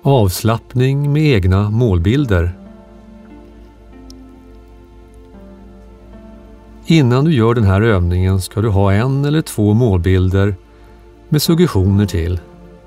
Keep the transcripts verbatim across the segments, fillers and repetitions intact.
Avslappning med egna målbilder. Innan du gör den här övningen ska du ha en eller två målbilder med suggestioner till.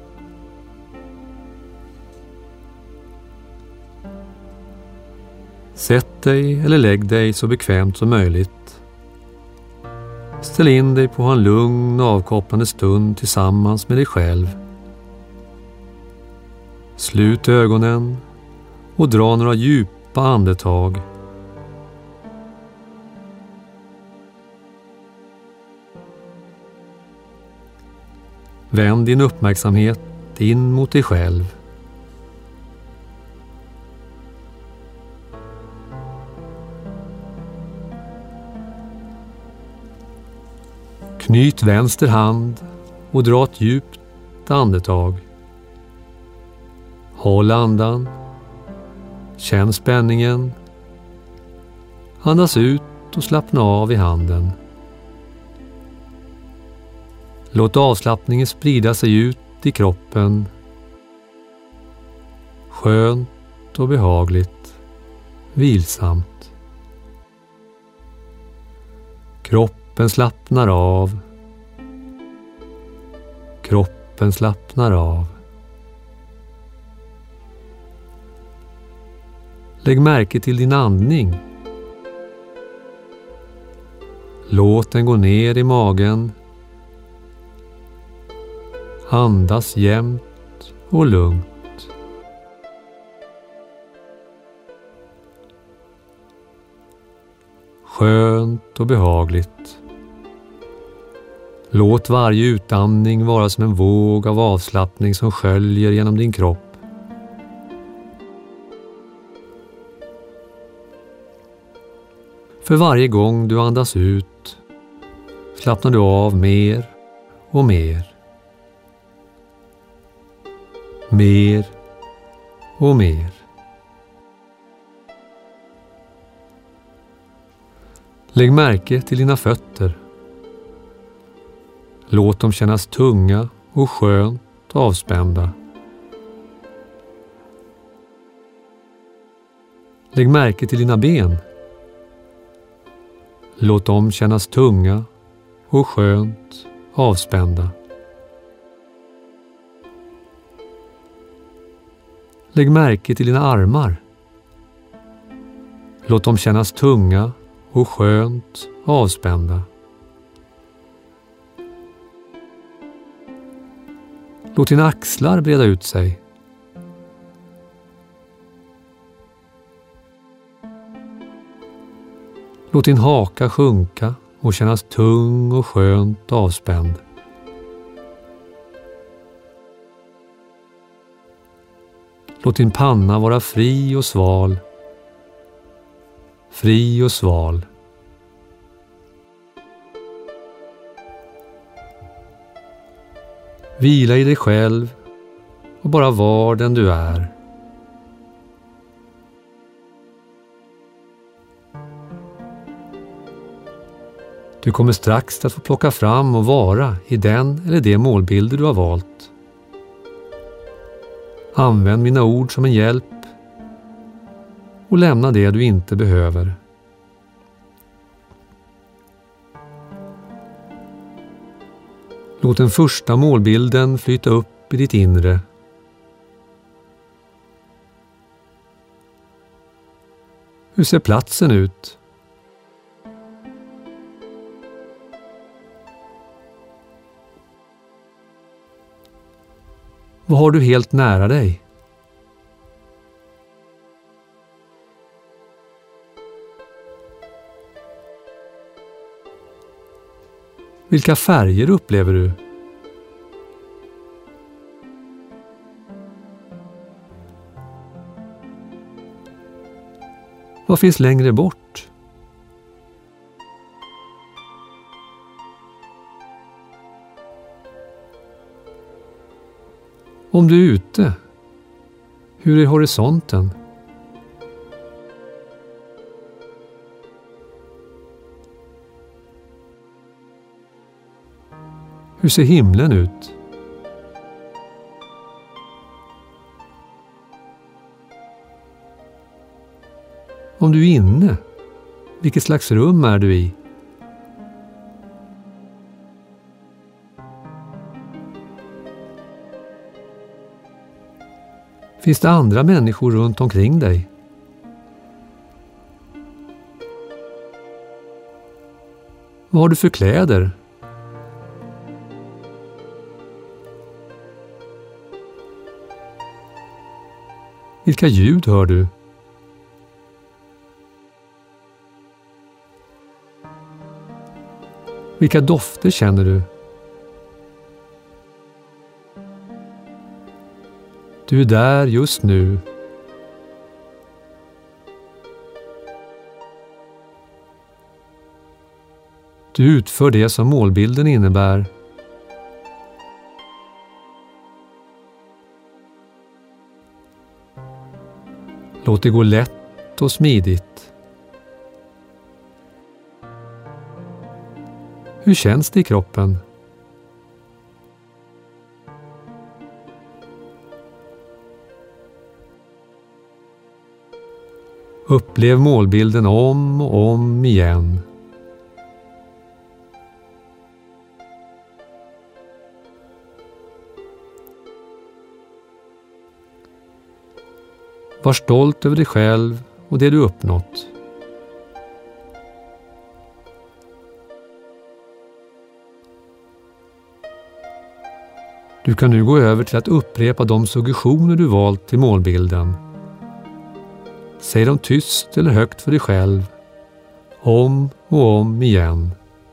Sätt dig eller lägg dig så bekvämt som möjligt. Ställ in dig på en lugn och avkopplande stund tillsammans med dig själv. Slut ögonen och dra några djupa andetag. Vänd din uppmärksamhet in mot dig själv. Knyt vänster hand och dra ett djupt andetag. Håll andan. Känn spänningen. Andas ut och slappna av i handen. Låt avslappningen sprida sig ut i kroppen. Skönt och behagligt. Vilsamt. Kroppen slappnar av. Kroppen slappnar av. Lägg märke till din andning. Låt den gå ner i magen. Andas jämnt och lugnt. Skönt och behagligt. Låt varje utandning vara som en våg av avslappning som sköljer genom din kropp. För varje gång du andas ut slappnar du av mer och mer. Mer och mer. Lägg märke till dina fötter. Låt dem kännas tunga och skönt avspända. Lägg märke till dina ben. Låt dem kännas tunga och skönt avspända. Lägg märke till dina armar. Låt dem kännas tunga och skönt avspända. Låt dina axlar breda ut sig. Låt din haka sjunka och kännas tung och skönt avspänd. Låt din panna vara fri och sval. Fri och sval. Vila i dig själv och bara var den du är. Du kommer strax att få plocka fram och vara i den eller de målbilder du har valt. Använd mina ord som en hjälp och lämna det du inte behöver. Låt den första målbilden flyta upp i ditt inre. Hur ser platsen ut? Vad har du helt nära dig? Vilka färger upplever du? Vad finns längre bort? Om du är ute, hur är horisonten? Hur ser himlen ut? Om du är inne, vilket slags rum är du i? Finns det andra människor runt omkring dig? Vad har du för kläder? Vilka ljud hör du? Vilka dofter känner du? Du är där just nu. Du utför det som målbilden innebär. Låt det gå lätt och smidigt. Hur känns det i kroppen? Upplev målbilden om och om igen. Var stolt över dig själv och det du uppnått. Du kan nu gå över till att upprepa de suggestioner du valt till målbilden. Säg dem tyst eller högt för dig själv, om och om igen.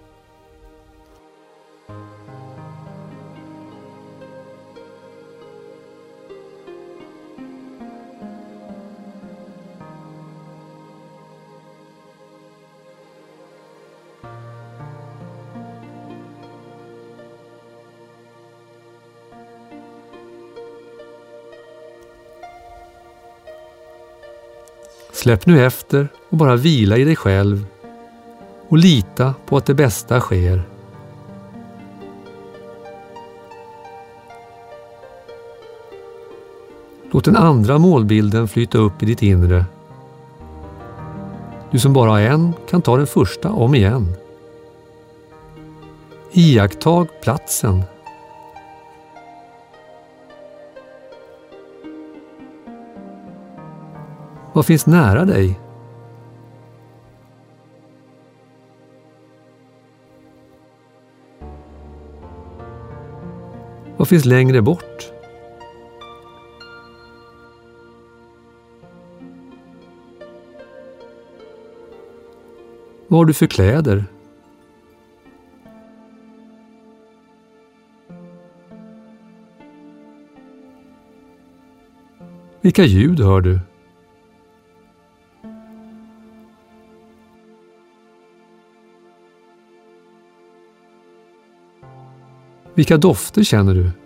Släpp nu efter och bara vila i dig själv och lita på att det bästa sker. Låt den andra målbilden flyta upp i ditt inre. Du som bara har en kan ta den första om igen. Iakttag platsen. Vad finns nära dig? Vad finns längre bort? Vad har du för kläder? Vilka ljud hör du? Vilka dofter känner du?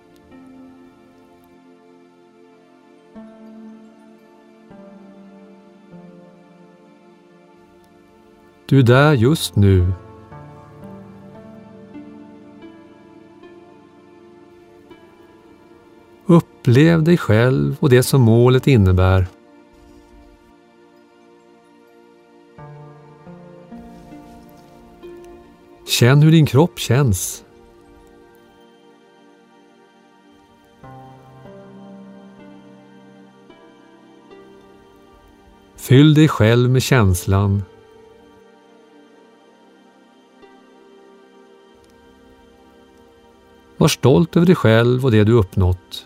Du är där just nu. Upplev dig själv och det som målet innebär. Känn hur din kropp känns. Fyll dig själv med känslan. Var stolt över dig själv och det du uppnått.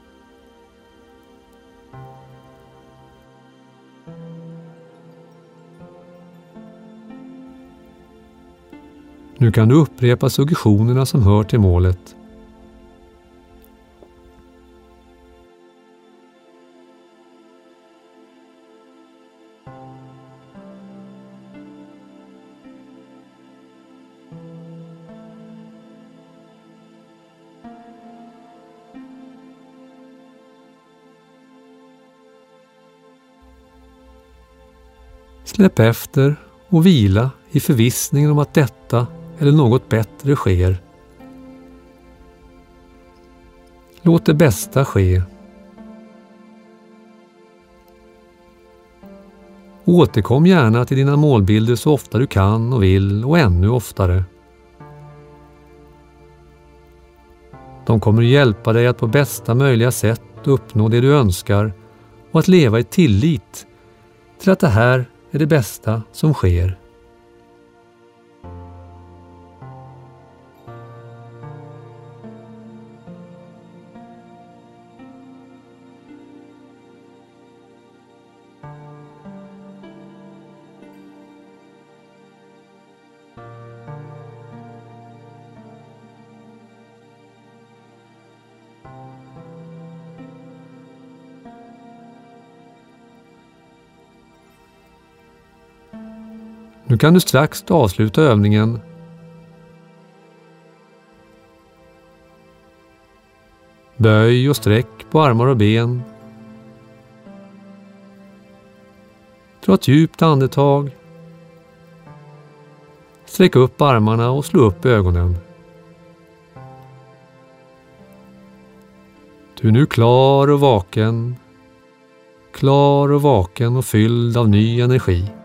Nu kan du upprepa suggestionerna som hör till målet. Släpp efter och vila i förvissningen om att detta eller något bättre sker. Låt det bästa ske. Återkom gärna till dina målbilder så ofta du kan och vill och ännu oftare. De kommer hjälpa dig att på bästa möjliga sätt uppnå det du önskar och att leva i tillit till att det här är det bästa som sker. Nu kan du strax avsluta övningen. Böj och sträck på armar och ben. Dra ett djupt andetag. Sträck upp armarna och slå upp ögonen. Du är nu klar och vaken. Klar och vaken och fylld av ny energi.